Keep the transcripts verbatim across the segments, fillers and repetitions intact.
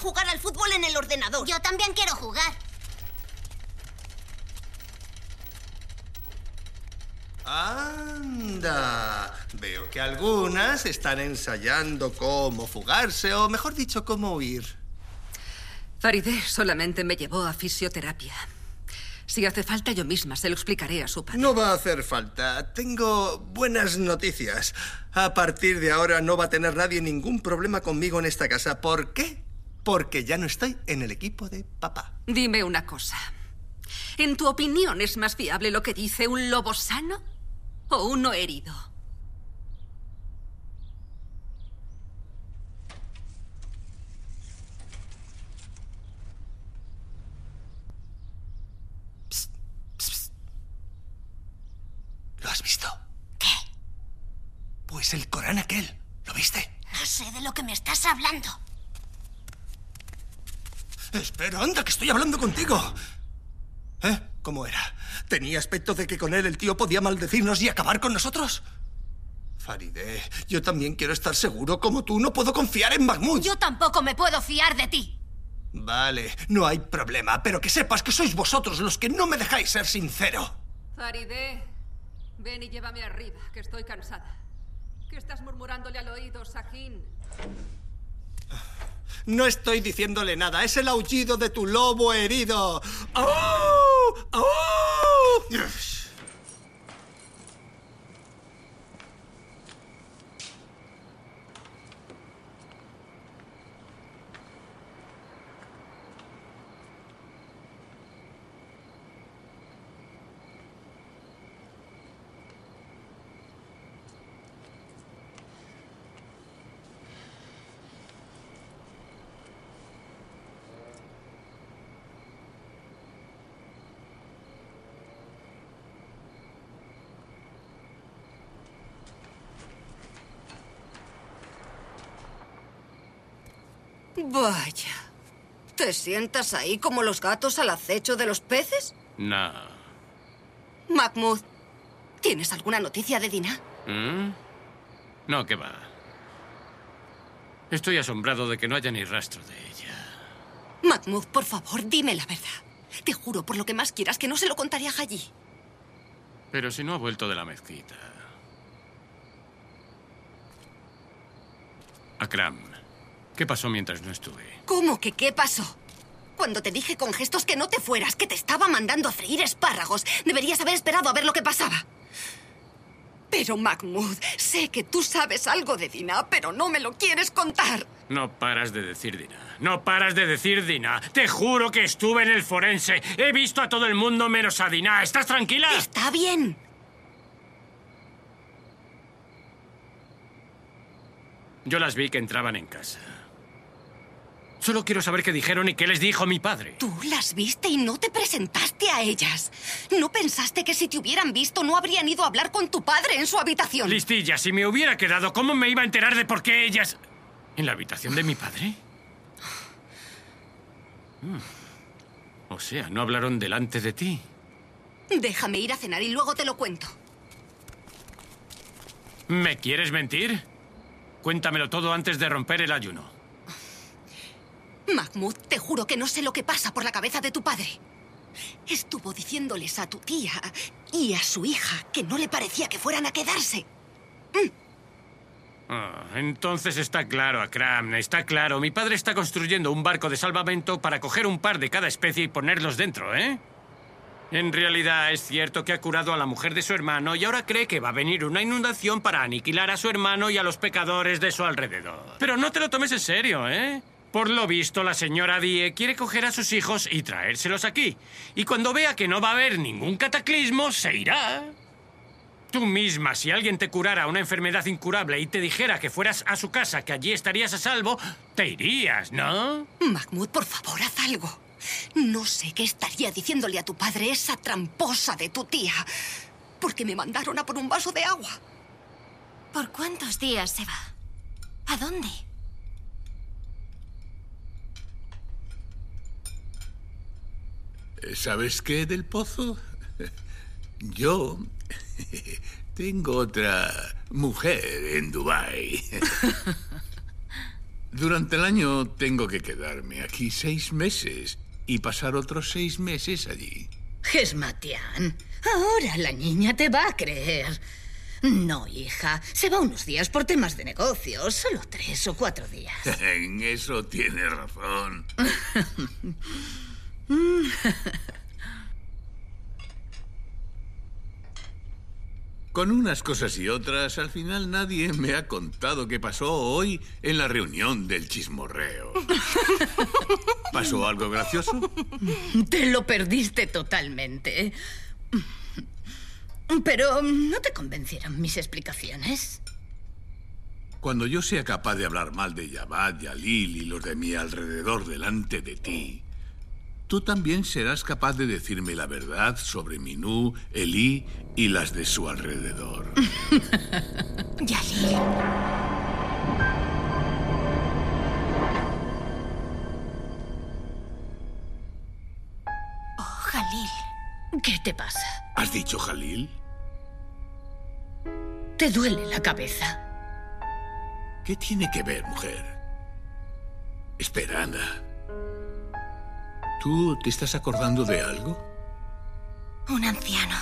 jugar al fútbol en el ordenador. Yo también quiero jugar. ¡Anda! Veo que algunas están ensayando cómo fugarse, o mejor dicho, cómo huir. Farideh solamente me llevó a fisioterapia. Si hace falta, yo misma se lo explicaré a su padre. No va a hacer falta. Tengo buenas noticias. A partir de ahora no va a tener nadie ningún problema conmigo en esta casa. ¿Por qué? Porque ya no estoy en el equipo de papá. Dime una cosa. ¿En tu opinión es más fiable lo que dice un lobo sano o uno herido? Psst, psst, psst. ¿Lo has visto? ¿Qué? Pues el Corán aquel. ¿Lo viste? No sé de lo que me estás hablando. Espera, anda, que estoy hablando contigo. ¿Eh? ¿Cómo era? ¿Tenía aspecto de que con él el tío podía maldecirnos y acabar con nosotros? Farideh, yo también quiero estar seguro. Como tú, no puedo confiar en Mahmoud. Yo tampoco me puedo fiar de ti. Vale, no hay problema, pero que sepas que sois vosotros los que no me dejáis ser sincero. Farideh, ven y llévame arriba, que estoy cansada. ¿Qué estás murmurándole al oído, Sahin? No estoy diciéndole nada, es el aullido de tu lobo herido. ¡Oh! ¡Oh! Vaya. ¿Te sientas ahí como los gatos al acecho de los peces? No. Mahmoud, ¿tienes alguna noticia de Dina? ¿Mm? No, ¿qué va? Estoy asombrado de que no haya ni rastro de ella. Mahmoud, por favor, dime la verdad. Te juro por lo que más quieras que no se lo contaré a Haji. Pero si no ha vuelto de la mezquita. Akram, ¿qué pasó mientras no estuve? ¿Cómo que qué pasó? Cuando te dije con gestos que no te fueras, que te estaba mandando a freír espárragos, deberías haber esperado a ver lo que pasaba. Pero, Mahmoud, sé que tú sabes algo de Dina, pero no me lo quieres contar. No paras de decir Dina. No paras de decir Dina. Te juro que estuve en el forense. He visto a todo el mundo menos a Dina. ¿Estás tranquila? Está bien. Yo las vi que entraban en casa. Solo quiero saber qué dijeron y qué les dijo mi padre. Tú las viste y no te presentaste a ellas. ¿No pensaste que si te hubieran visto no habrían ido a hablar con tu padre en su habitación? Listilla, si me hubiera quedado, ¿cómo me iba a enterar de por qué ellas... ¿En la habitación de mi padre? Mm. O sea, ¿no hablaron delante de ti? Déjame ir a cenar y luego te lo cuento. ¿Me quieres mentir? Cuéntamelo todo antes de romper el ayuno. Mahmoud, te juro que no sé lo que pasa por la cabeza de tu padre. Estuvo diciéndoles a tu tía y a su hija que no le parecía que fueran a quedarse. Mm. Ah, entonces está claro, Akram, está claro. Mi padre está construyendo un barco de salvamento para coger un par de cada especie y ponerlos dentro, ¿eh? En realidad es cierto que ha curado a la mujer de su hermano y ahora cree que va a venir una inundación para aniquilar a su hermano y a los pecadores de su alrededor. Pero no te lo tomes en serio, ¿eh? Por lo visto, la señora Die quiere coger a sus hijos y traérselos aquí. Y cuando vea que no va a haber ningún cataclismo, se irá. Tú misma, si alguien te curara una enfermedad incurable y te dijera que fueras a su casa, que allí estarías a salvo, te irías, ¿no? Mahmoud, por favor, haz algo. No sé qué estaría diciéndole a tu padre esa tramposa de tu tía, porque me mandaron a por un vaso de agua. ¿Por cuántos días se va? ¿A dónde? ¿Sabes qué del pozo? Yo tengo otra mujer en Dubái. Durante el año tengo que quedarme aquí seis meses y pasar otros seis meses allí. Gesmatián, ahora la niña te va a creer. No, hija, se va unos días por temas de negocios, solo tres o cuatro días. En eso tienes razón. Con unas cosas y otras, al final nadie me ha contado qué pasó hoy en la reunión del chismorreo. ¿Pasó algo gracioso? Te lo perdiste totalmente. Pero ¿no te convencieron mis explicaciones? Cuando yo sea capaz de hablar mal de Javad, Jalil y los de mi alrededor delante de ti, tú también serás capaz de decirme la verdad sobre Minú, Elí y las de su alrededor. Jalil. Oh, Jalil. ¿Qué te pasa? ¿Has dicho Jalil? ¿Te duele la cabeza? ¿Qué tiene que ver, mujer? Espera, anda. ¿Tú te estás acordando de algo? Un anciano.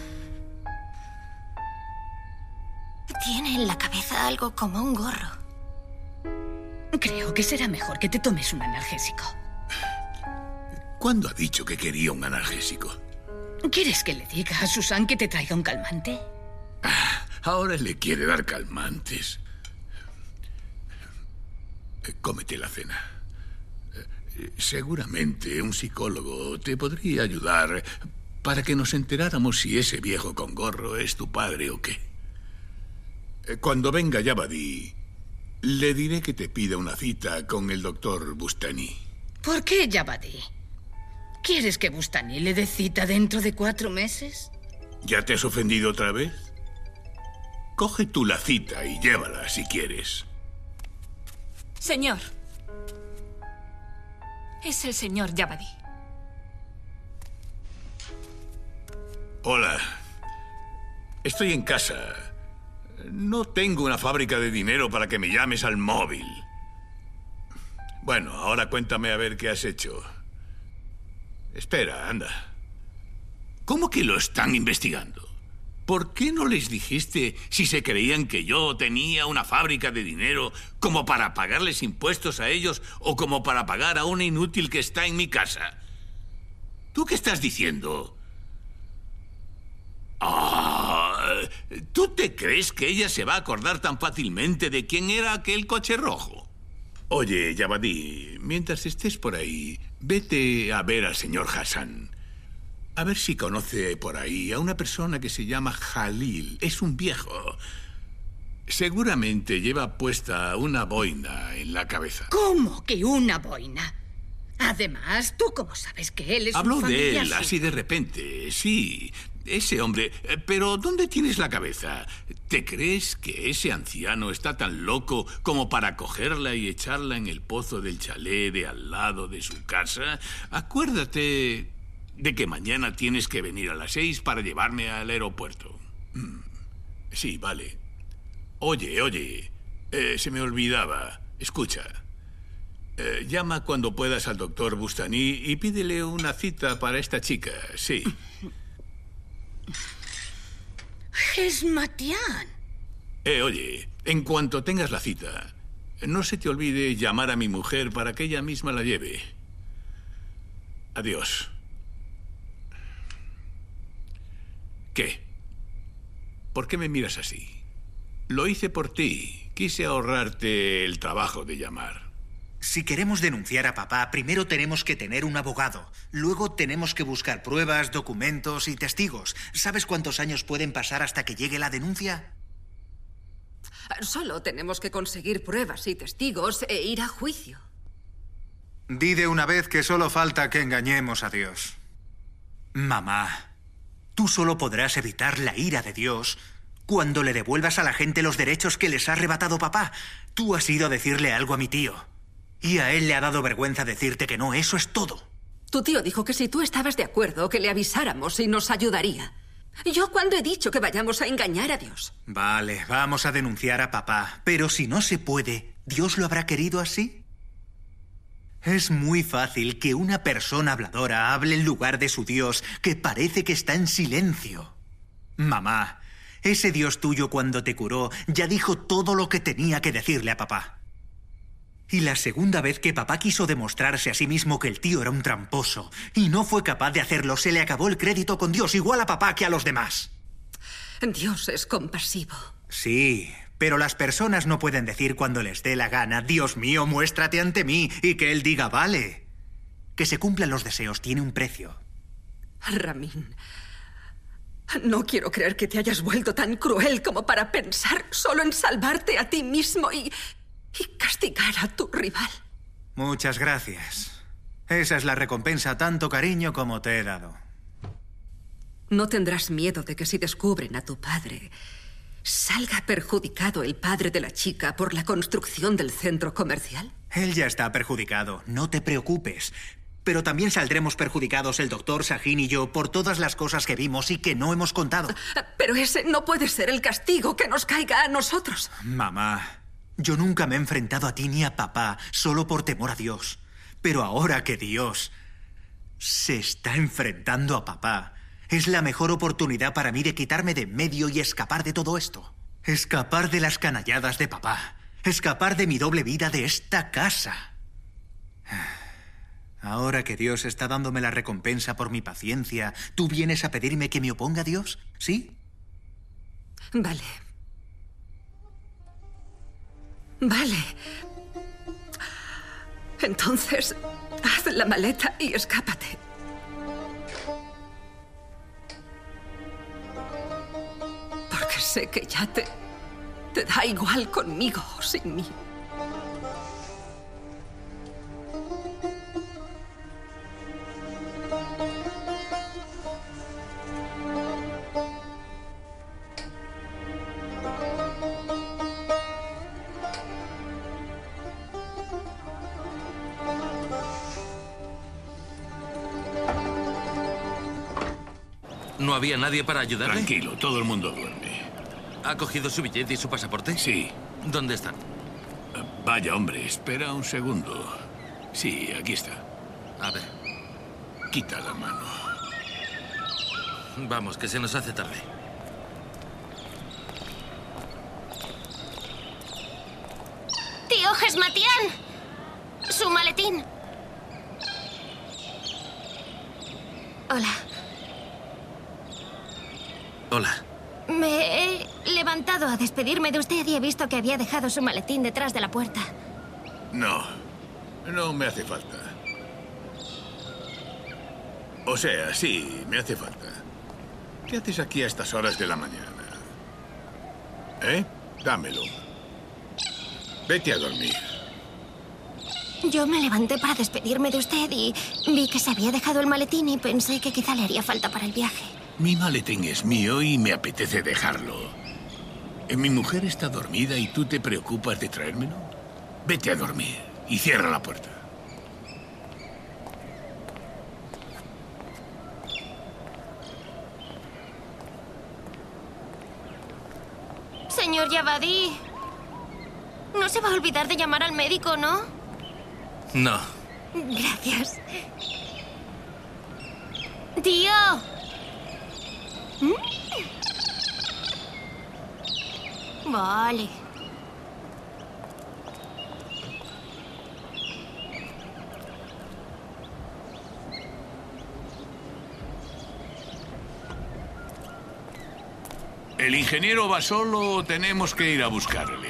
Tiene en la cabeza algo como un gorro. Creo que será mejor que te tomes un analgésico. ¿Cuándo ha dicho que quería un analgésico? ¿Quieres que le diga a Susan que te traiga un calmante? Ah, ahora le quiere dar calmantes. Cómete la cena. Seguramente un psicólogo te podría ayudar para que nos enteráramos si ese viejo con gorro es tu padre o qué. Cuando venga Jabadi, le diré que te pida una cita con el doctor Bustani. ¿Por qué Jabadi? ¿Quieres que Bustani le dé cita dentro de cuatro meses? ¿Ya te has ofendido otra vez? Coge tú la cita y llévala si quieres. Señor. Es el señor Jabadi. Hola. Estoy en casa. No tengo una fábrica de dinero para que me llames al móvil. Bueno, ahora cuéntame a ver qué has hecho. Espera, anda. ¿Cómo que lo están investigando? ¿Por qué no les dijiste si se creían que yo tenía una fábrica de dinero como para pagarles impuestos a ellos o como para pagar a una inútil que está en mi casa? ¿Tú qué estás diciendo? Ah, ¿tú te crees que ella se va a acordar tan fácilmente de quién era aquel coche rojo? Oye, Jabadi, mientras estés por ahí, vete a ver al señor Hassan. A ver si conoce por ahí a una persona que se llama Jalil. Es un viejo. Seguramente lleva puesta una boina en la cabeza. ¿Cómo que una boina? Además, ¿tú cómo sabes que él es Habló un familiar de él suyo? así de repente, sí. Ese hombre. Pero ¿dónde tienes la cabeza? ¿Te crees que ese anciano está tan loco como para cogerla y echarla en el pozo del chalet de al lado de su casa? Acuérdate de que mañana tienes que venir a las seis para llevarme al aeropuerto. Sí, vale. Oye, oye, eh, se me olvidaba. Escucha. Eh, llama cuando puedas al doctor Bustani y pídele una cita para esta chica, sí. Gesmatián. Eh, oye, en cuanto tengas la cita, no se te olvide llamar a mi mujer para que ella misma la lleve. Adiós. ¿Qué? ¿Por qué me miras así? Lo hice por ti. Quise ahorrarte el trabajo de llamar. Si queremos denunciar a papá, primero tenemos que tener un abogado. Luego tenemos que buscar pruebas, documentos y testigos. ¿Sabes cuántos años pueden pasar hasta que llegue la denuncia? Solo tenemos que conseguir pruebas y testigos e ir a juicio. Di de una vez que solo falta que engañemos a Dios. Mamá, tú solo podrás evitar la ira de Dios cuando le devuelvas a la gente los derechos que les ha arrebatado papá. Tú has ido a decirle algo a mi tío. Y a él le ha dado vergüenza decirte que no, eso es todo. Tu tío dijo que si tú estabas de acuerdo, que le avisáramos y nos ayudaría. ¿Yo cuándo he dicho que vayamos a engañar a Dios? Vale, vamos a denunciar a papá. Pero si no se puede, ¿Dios lo habrá querido así? Es muy fácil que una persona habladora hable en lugar de su Dios, que parece que está en silencio. Mamá, ese Dios tuyo cuando te curó ya dijo todo lo que tenía que decirle a papá. Y la segunda vez que papá quiso demostrarse a sí mismo que el tío era un tramposo y no fue capaz de hacerlo, se le acabó el crédito con Dios, igual a papá que a los demás. Dios es compasivo. Sí, pero las personas no pueden decir cuando les dé la gana, Dios mío, muéstrate ante mí, y que él diga, vale. Que se cumplan los deseos tiene un precio. Ramin, no quiero creer que te hayas vuelto tan cruel como para pensar solo en salvarte a ti mismo y, y castigar a tu rival. Muchas gracias. Esa es la recompensa, tanto cariño como te he dado. ¿No tendrás miedo de que si descubren a tu padre, salga perjudicado el padre de la chica por la construcción del centro comercial? Él ya está perjudicado, no te preocupes. Pero también saldremos perjudicados el doctor Sahin y yo por todas las cosas que vimos y que no hemos contado. Pero ese no puede ser el castigo que nos caiga a nosotros. Mamá, yo nunca me he enfrentado a ti ni a papá solo por temor a Dios. Pero ahora que Dios se está enfrentando a papá, es la mejor oportunidad para mí de quitarme de en medio y escapar de todo esto. Escapar de las canalladas de papá. Escapar de mi doble vida de esta casa. Ahora que Dios está dándome la recompensa por mi paciencia, ¿tú vienes a pedirme que me oponga a Dios? ¿Sí? Vale. Vale. Entonces, haz la maleta y escápate. Porque sé que ya te... te da igual conmigo o sin mí. ¿No había nadie para ayudarle? Tranquilo, todo el mundo duerme. ¿Ha cogido su billete y su pasaporte? Sí. ¿Dónde están? Uh, vaya, hombre, espera un segundo. Sí, aquí está. A ver. Quita la mano. Vamos, que se nos hace tarde. ¡Tío Gesmatián! ¡Su maletín! Hola. Hola. Me he levantado a despedirme de usted y he visto que había dejado su maletín detrás de la puerta. No, no me hace falta. O sea, sí, me hace falta. ¿Qué haces aquí a estas horas de la mañana? ¿Eh? Dámelo. Vete a dormir. Yo me levanté para despedirme de usted y vi que se había dejado el maletín y pensé que quizá le haría falta para el viaje. Mi maletín es mío y me apetece dejarlo. Mi mujer está dormida y tú te preocupas de traérmelo. Vete a dormir y cierra la puerta. Señor Yabadí, no se va a olvidar de llamar al médico, ¿no? No. Gracias. Tío. ¿Mm? Vale. ¿El ingeniero va solo o tenemos que ir a buscarle?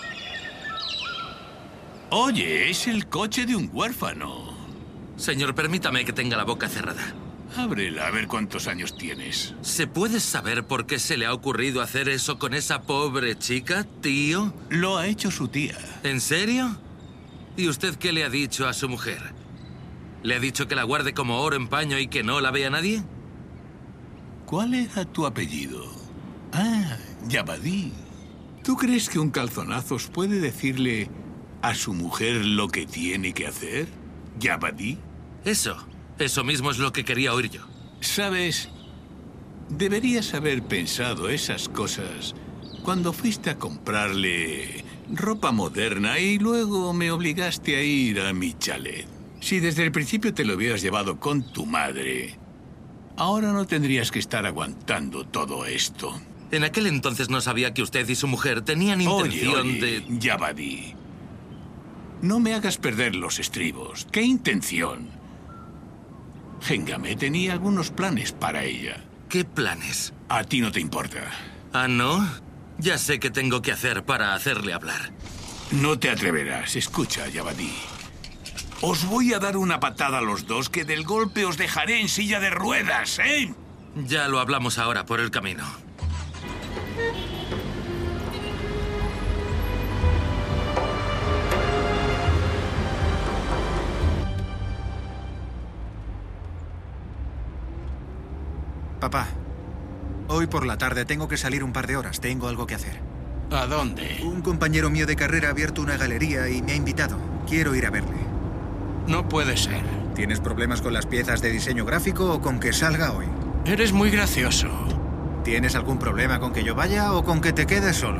Oye, es el coche de un huérfano. Señor, permítame que tenga la boca cerrada. Ábrela, a ver cuántos años tienes. ¿Se puede saber por qué se le ha ocurrido hacer eso con esa pobre chica, tío? Lo ha hecho su tía. ¿En serio? ¿Y usted qué le ha dicho a su mujer? ¿Le ha dicho que la guarde como oro en paño y que no la vea nadie? ¿Cuál era tu apellido? Ah, Yabadí. ¿Tú crees que un calzonazos puede decirle a su mujer lo que tiene que hacer? ¿Yabadí? Eso. Eso mismo es lo que quería oír yo. ¿Sabes? Deberías haber pensado esas cosas cuando fuiste a comprarle ropa moderna y luego me obligaste a ir a mi chalet. Si desde el principio te lo hubieras llevado con tu madre, ahora no tendrías que estar aguantando todo esto. En aquel entonces no sabía que usted y su mujer tenían intención oye, oye, de... Javadi, no me hagas perder los estribos. ¿Qué intención? Hengame tenía algunos planes para ella. ¿Qué planes? A ti no te importa. ¿Ah, no? Ya sé qué tengo que hacer para hacerle hablar. No te atreverás. Escucha, Javadi. Os voy a dar una patada a los dos que del golpe os dejaré en silla de ruedas, ¿eh? Ya lo hablamos ahora por el camino. Papá, hoy por la tarde tengo que salir un par de horas. Tengo algo que hacer. ¿A dónde? Un compañero mío de carrera ha abierto una galería y me ha invitado. Quiero ir a verle. No puede ser. ¿Tienes problemas con las piezas de diseño gráfico o con que salga hoy? Eres muy gracioso. ¿Tienes algún problema con que yo vaya o con que te quedes solo?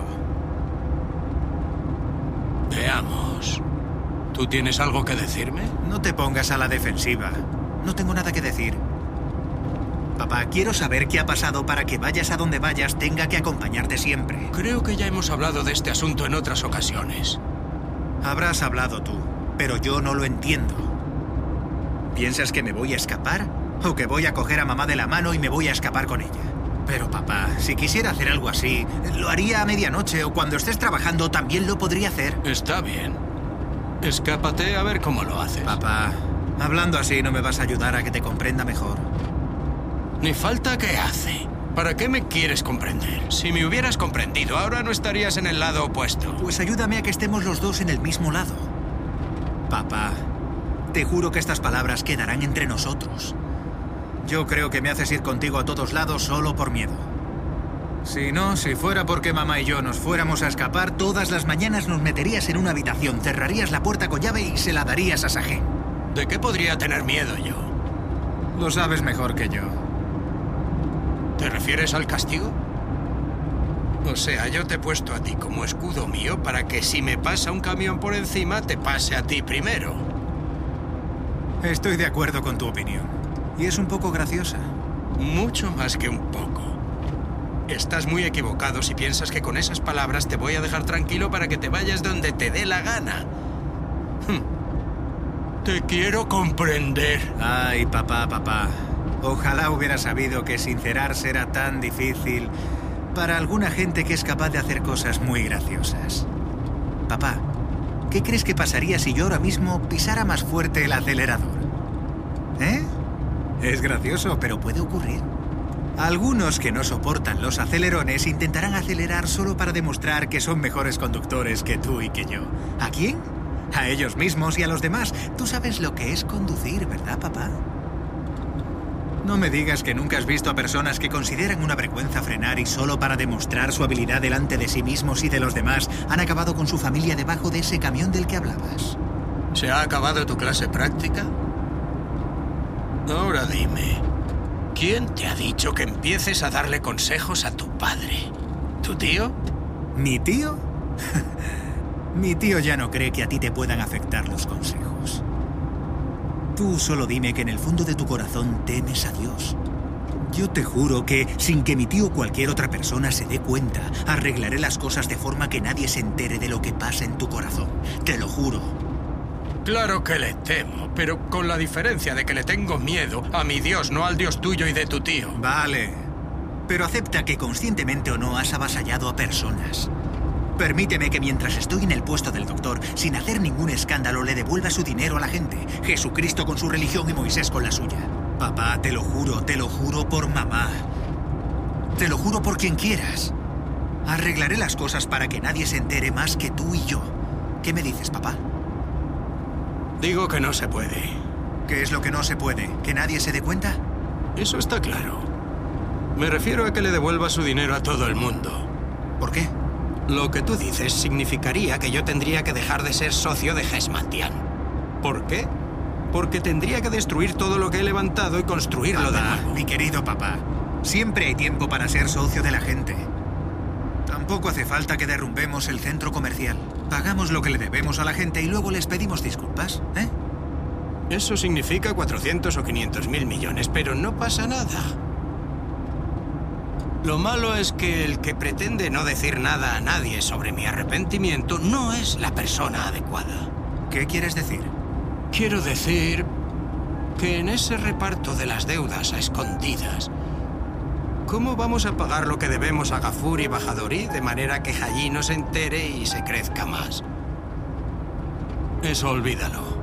Veamos. ¿Tú tienes algo que decirme? No te pongas a la defensiva. No tengo nada que decir. Papá, quiero saber qué ha pasado para que vayas a donde vayas tenga que acompañarte siempre. Creo que ya hemos hablado de este asunto en otras ocasiones. Habrás hablado tú, pero yo no lo entiendo. ¿Piensas que me voy a escapar? ¿O que voy a coger a mamá de la mano y me voy a escapar con ella? Pero papá, si quisiera hacer algo así, lo haría a medianoche o cuando estés trabajando también lo podría hacer. Está bien. Escápate a ver cómo lo haces. Papá, hablando así no me vas a ayudar a que te comprenda mejor. Ni falta que hace. ¿Para qué me quieres comprender? Si me hubieras comprendido, ahora no estarías en el lado opuesto. Pues ayúdame a que estemos los dos en el mismo lado. Papá, te juro que estas palabras quedarán entre nosotros. Yo creo que me haces ir contigo a todos lados solo por miedo. Si no, si fuera porque mamá y yo nos fuéramos a escapar, todas las mañanas nos meterías en una habitación, cerrarías la puerta con llave y se la darías a Sajén. ¿De qué podría tener miedo yo? Lo sabes mejor que yo. ¿Te refieres al castigo? O sea, yo te he puesto a ti como escudo mío para que si me pasa un camión por encima, te pase a ti primero. Estoy de acuerdo con tu opinión. Y es un poco graciosa. Mucho más que un poco. Estás muy equivocado si piensas que con esas palabras te voy a dejar tranquilo para que te vayas donde te dé la gana. Te quiero comprender. Ay, papá, papá. Ojalá hubiera sabido que sincerarse era tan difícil para alguna gente que es capaz de hacer cosas muy graciosas. Papá, ¿qué crees que pasaría si yo ahora mismo pisara más fuerte el acelerador? ¿Eh? Es gracioso, pero puede ocurrir. Algunos que no soportan los acelerones intentarán acelerar solo para demostrar que son mejores conductores que tú y que yo. ¿A quién? A ellos mismos y a los demás. Tú sabes lo que es conducir, ¿verdad, papá? No me digas que nunca has visto a personas que consideran una vergüenza frenar y solo para demostrar su habilidad delante de sí mismos y de los demás han acabado con su familia debajo de ese camión del que hablabas. ¿Se ha acabado tu clase práctica? Ahora dime, ¿quién te ha dicho que empieces a darle consejos a tu padre? ¿Tu tío? ¿Mi tío? Mi tío ya no cree que a ti te puedan afectar los consejos. Tú solo dime que en el fondo de tu corazón temes a Dios. Yo te juro que, sin que mi tío o cualquier otra persona se dé cuenta, arreglaré las cosas de forma que nadie se entere de lo que pasa en tu corazón. Te lo juro. Claro que le temo, pero con la diferencia de que le tengo miedo a mi Dios, no al Dios tuyo y de tu tío. Vale. Pero acepta que conscientemente o no has avasallado a personas. Permíteme que mientras estoy en el puesto del doctor, sin hacer ningún escándalo, le devuelva su dinero a la gente. Jesucristo con su religión y Moisés con la suya. Papá, te lo juro, te lo juro por mamá. Te lo juro por quien quieras. Arreglaré las cosas para que nadie se entere más que tú y yo. ¿Qué me dices, papá? Digo que no se puede. ¿Qué es lo que no se puede? ¿Que nadie se dé cuenta? Eso está claro. Me refiero a que le devuelva su dinero a todo el mundo. ¿Por qué? Lo que tú dices significaría que yo tendría que dejar de ser socio de Hesmantian. ¿Por qué? Porque tendría que destruir todo lo que he levantado y construirlo papá, de nuevo. Mi querido papá, siempre hay tiempo para ser socio de la gente. Tampoco hace falta que derrumbemos el centro comercial. Pagamos lo que le debemos a la gente y luego les pedimos disculpas, ¿eh? Eso significa cuatrocientos o quinientos mil millones, pero no pasa nada. Lo malo es que el que pretende no decir nada a nadie sobre mi arrepentimiento no es la persona adecuada. ¿Qué quieres decir? Quiero decir que en ese reparto de las deudas a escondidas, ¿cómo vamos a pagar lo que debemos a Gafur y Bajadori de manera que Halley no se entere y se crezca más? Eso olvídalo.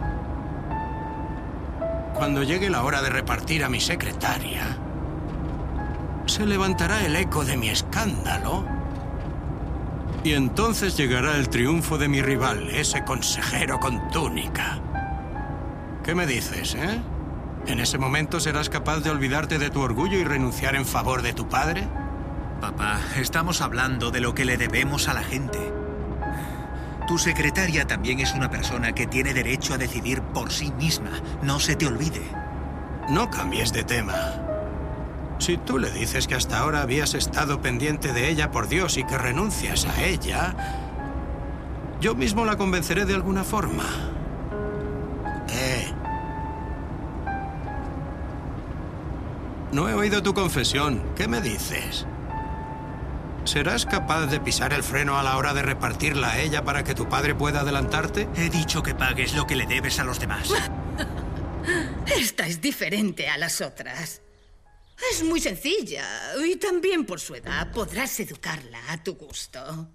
Cuando llegue la hora de repartir a mi secretaria, se levantará el eco de mi escándalo y entonces llegará el triunfo de mi rival, ese consejero con túnica. ¿Qué me dices, eh? ¿En ese momento serás capaz de olvidarte de tu orgullo y renunciar en favor de tu padre? Papá, estamos hablando de lo que le debemos a la gente. Tu secretaria también es una persona que tiene derecho a decidir por sí misma. No se te olvide. No cambies de tema. Si tú le dices que hasta ahora habías estado pendiente de ella por Dios y que renuncias a ella, yo mismo la convenceré de alguna forma. Eh. No he oído tu confesión. ¿Qué me dices? ¿Serás capaz de pisar el freno a la hora de repartirla a ella para que tu padre pueda adelantarte? He dicho que pagues lo que le debes a los demás. Esta es diferente a las otras. Es muy sencilla y también por su edad podrás educarla a tu gusto.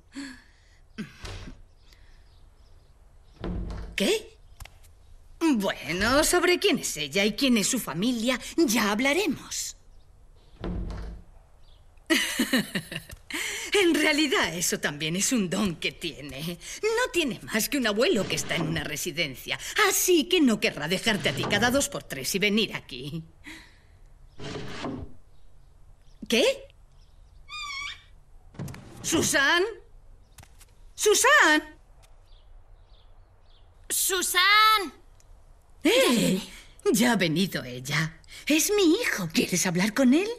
¿Qué? Bueno, sobre quién es ella y quién es su familia ya hablaremos. En realidad eso también es un don que tiene. No tiene más que un abuelo que está en una residencia, así que no querrá dejarte a ti cada dos por tres y venir aquí. ¿Qué? ¿Susan? ¿Susan? ¡Susan! ¡Eh! Ya ha venido ella. Es mi hijo. ¿Quieres hablar con él?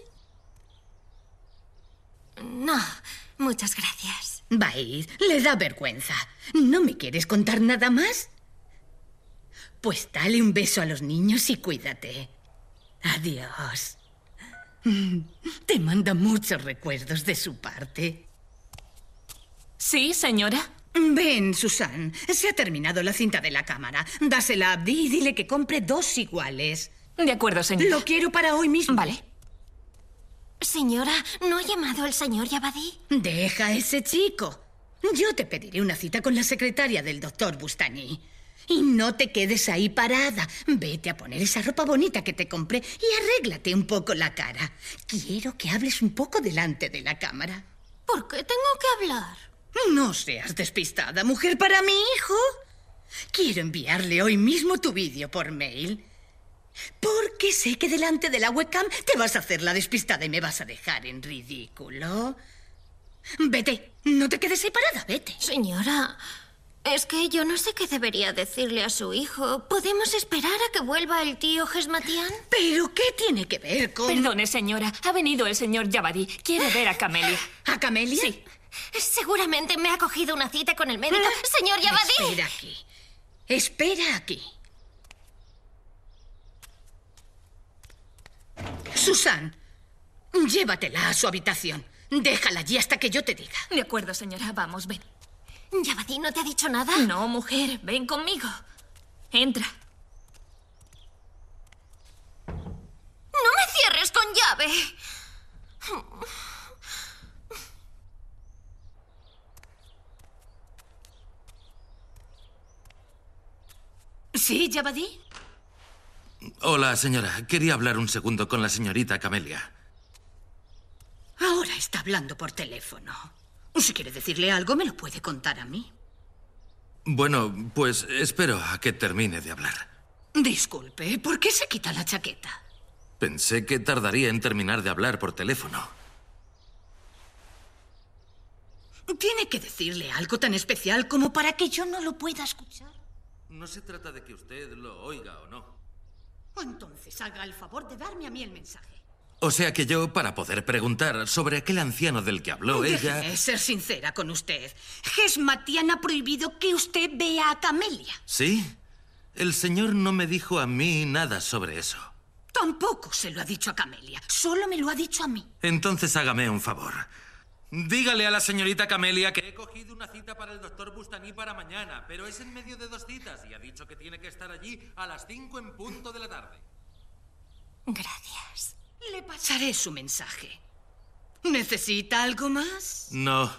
No, muchas gracias. Va a ir. Le da vergüenza. ¿No me quieres contar nada más? Pues dale un beso a los niños y cuídate. Adiós. Te manda muchos recuerdos de su parte. Sí, señora. Ven, Susan. Se ha terminado la cinta de la cámara. Dásela a Abdi y dile que compre dos iguales. De acuerdo, señora. Lo quiero para hoy mismo. Vale. Señora, ¿no ha llamado el señor Yabadi? Deja a ese chico. Yo te pediré una cita con la secretaria del doctor Bustani. Y no te quedes ahí parada. Vete a poner esa ropa bonita que te compré y arréglate un poco la cara. Quiero que hables un poco delante de la cámara. ¿Por qué tengo que hablar? No seas despistada, mujer, para mi hijo. Quiero enviarle hoy mismo tu vídeo por mail. Porque sé que delante de la webcam te vas a hacer la despistada y me vas a dejar en ridículo. Vete, no te quedes ahí parada, vete. Señora, es que yo no sé qué debería decirle a su hijo. ¿Podemos esperar a que vuelva el tío Gesmatian? ¿Pero qué tiene que ver con...? Perdone, señora. Ha venido el señor Yabadi. Quiere ver a Camelia. ¿A Camelia? Sí. Seguramente me ha cogido una cita con el médico. ¡Señor Yabadi! Espera aquí. Espera aquí. Susan, llévatela a su habitación. Déjala allí hasta que yo te diga. De acuerdo, señora. Vamos, ven. ¿Yabadi no te ha dicho nada? No, mujer. Ven conmigo. Entra. ¡No me cierres con llave! ¿Sí, Yabadi? Hola, señora. Quería hablar un segundo con la señorita Camelia. Ahora está hablando por teléfono. Si quiere decirle algo, me lo puede contar a mí. Bueno, pues espero a que termine de hablar. Disculpe, ¿por qué se quita la chaqueta? Pensé que tardaría en terminar de hablar por teléfono. Tiene que decirle algo tan especial como para que yo no lo pueda escuchar. No se trata de que usted lo oiga o no. Entonces haga el favor de darme a mí el mensaje. O sea que yo, para poder preguntar sobre aquel anciano del que habló ella... Déjeme ser sincera con usted. Gesmatian ha prohibido que usted vea a Camelia. ¿Sí? El señor no me dijo a mí nada sobre eso. Tampoco se lo ha dicho a Camelia. Solo me lo ha dicho a mí. Entonces hágame un favor. Dígale a la señorita Camelia que he cogido una cita para el doctor Bustani para mañana, pero es en medio de dos citas y ha dicho que tiene que estar allí a las cinco en punto de la tarde. Gracias. Le pasaré su mensaje. ¿Necesita algo más? No.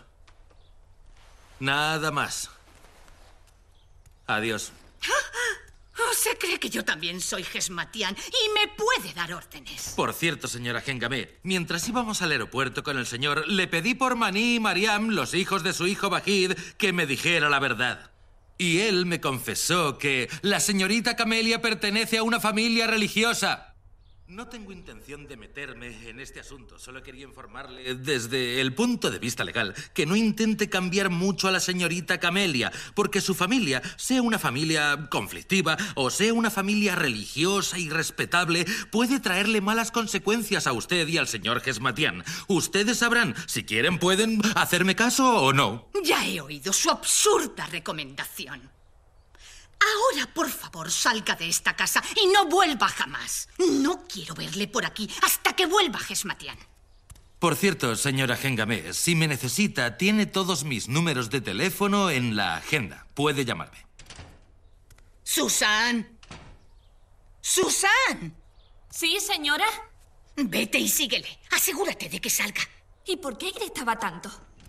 Nada más. Adiós. ¿O se cree que yo también soy Gesmatian y me puede dar órdenes? Por cierto, señora Hengame, mientras íbamos al aeropuerto con el señor, le pedí por Mani y Mariam, los hijos de su hijo Bajid, que me dijera la verdad. Y él me confesó que la señorita Camelia pertenece a una familia religiosa. No tengo intención de meterme en este asunto. Solo quería informarle desde el punto de vista legal que no intente cambiar mucho a la señorita Camelia, porque su familia, sea una familia conflictiva o sea una familia religiosa y respetable, puede traerle malas consecuencias a usted y al señor Gesmatian. Ustedes sabrán, si quieren pueden hacerme caso o no. Ya he oído su absurda recomendación. Ahora, por favor, salga de esta casa y no vuelva jamás. No quiero verle por aquí hasta que vuelva Gesmatian. Por cierto, señora Hengame, si me necesita, tiene todos mis números de teléfono en la agenda. Puede llamarme. ¡Susan! ¡Susan! ¿Sí, señora? Vete y síguele. Asegúrate de que salga. ¿Y por qué gritaba tanto?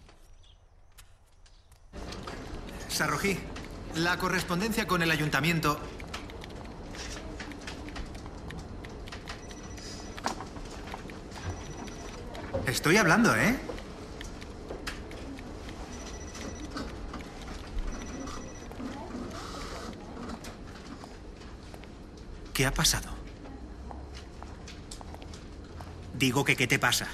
Sarrojí, la correspondencia con el ayuntamiento... Estoy hablando, ¿eh? ¿Qué ha pasado? Digo que ¿qué te pasa?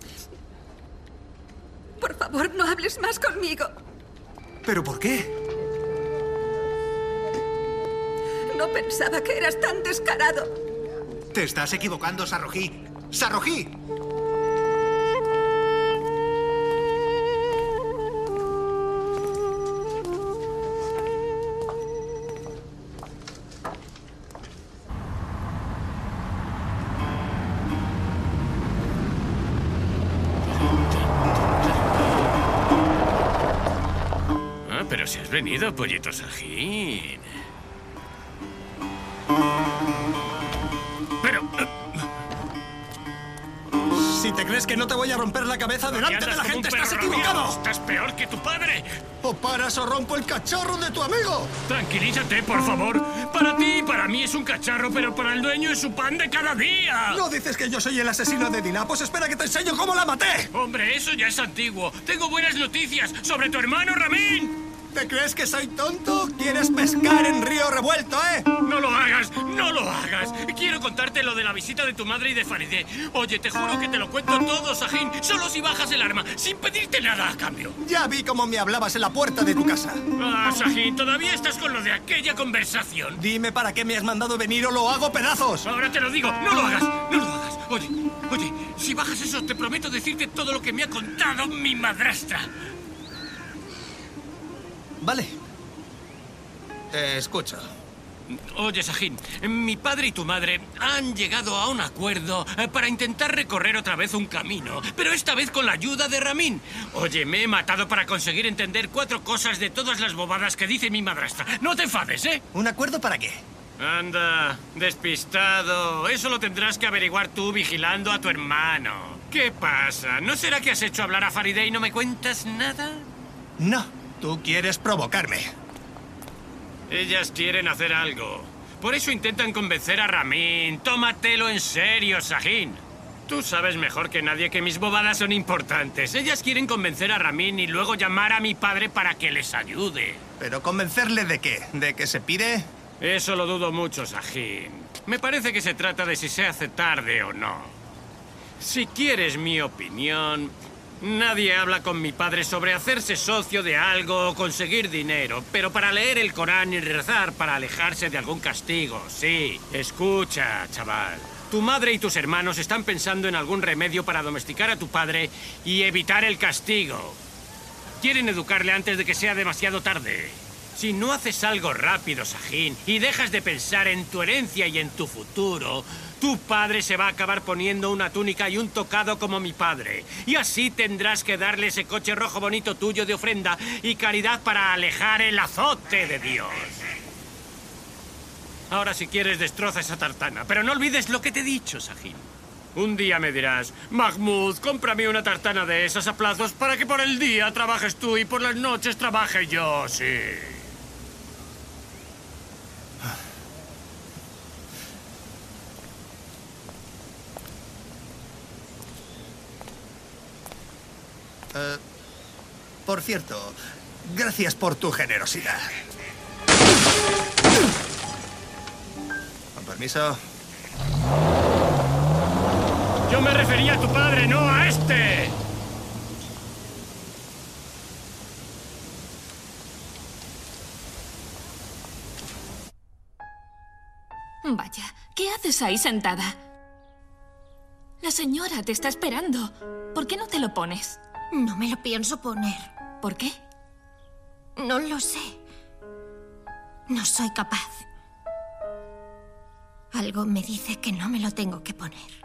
Por favor, no hables más conmigo. ¿Pero por qué? No pensaba que eras tan descarado. Te estás equivocando, Sarrojí. ¡Sarrojí! Pero si has venido, pollito Sajín. Pero... Si te crees que no te voy a romper la cabeza delante de la gente, estás equivocado. Estás peor que tu padre. O paras o rompo el cachorro de tu amigo. Tranquilízate, por favor. Para ti y para mí es un cacharro, pero para el dueño es su pan de cada día. ¿No dices que yo soy el asesino de Dina? Pues espera que te enseño cómo la maté. Hombre, eso ya es antiguo. Tengo buenas noticias sobre tu hermano Ramin. ¿Te crees que soy tonto? ¿Quieres pescar en río revuelto, eh? ¡No lo hagas! ¡No lo hagas! Quiero contarte lo de la visita de tu madre y de Farideh. Oye, te juro que te lo cuento todo, Sajín. Solo si bajas el arma, sin pedirte nada a cambio. Ya vi cómo me hablabas en la puerta de tu casa. Ah, Sajín, todavía estás con lo de aquella conversación. Dime para qué me has mandado venir o lo hago pedazos. Ahora te lo digo, no lo hagas, no lo hagas. Oye, oye, si bajas eso, te prometo decirte todo lo que me ha contado mi madrastra. Vale. Te escucho. Oye, Sajín, mi padre y tu madre han llegado a un acuerdo para intentar recorrer otra vez un camino, pero esta vez con la ayuda de Ramin. Oye, me he matado para conseguir entender cuatro cosas de todas las bobadas que dice mi madrastra. No te enfades, ¿eh? ¿Un acuerdo para qué? Anda, despistado. Eso lo tendrás que averiguar tú vigilando a tu hermano. ¿Qué pasa? ¿No será que has hecho hablar a Farideh y no me cuentas nada? No. Tú quieres provocarme. Ellas quieren hacer algo. Por eso intentan convencer a Ramin. Tómatelo en serio, Sajín. Tú sabes mejor que nadie que mis bobadas son importantes. Ellas quieren convencer a Ramin y luego llamar a mi padre para que les ayude. ¿Pero convencerle de qué? ¿De que se pire? Eso lo dudo mucho, Sajín. Me parece que se trata de si se hace tarde o no. Si quieres mi opinión... Nadie habla con mi padre sobre hacerse socio de algo o conseguir dinero, pero para leer el Corán y rezar para alejarse de algún castigo, sí. Escucha, chaval. Tu madre y tus hermanos están pensando en algún remedio para domesticar a tu padre y evitar el castigo. Quieren educarle antes de que sea demasiado tarde. Si no haces algo rápido, Sahin, y dejas de pensar en tu herencia y en tu futuro, tu padre se va a acabar poniendo una túnica y un tocado como mi padre. Y así tendrás que darle ese coche rojo bonito tuyo de ofrenda y caridad para alejar el azote de Dios. Ahora, si quieres, destroza esa tartana. Pero no olvides lo que te he dicho, Sahin. Un día me dirás, Mahmoud, cómprame una tartana de esas a plazos para que por el día trabajes tú y por las noches trabaje yo, sí. Uh, por cierto, gracias por tu generosidad. Con permiso. Yo me refería a tu padre, no a este. Vaya, ¿qué haces ahí sentada? La señora te está esperando. ¿Por qué no te lo pones? No me lo pienso poner. ¿Por qué? No lo sé. No soy capaz. Algo me dice que no me lo tengo que poner.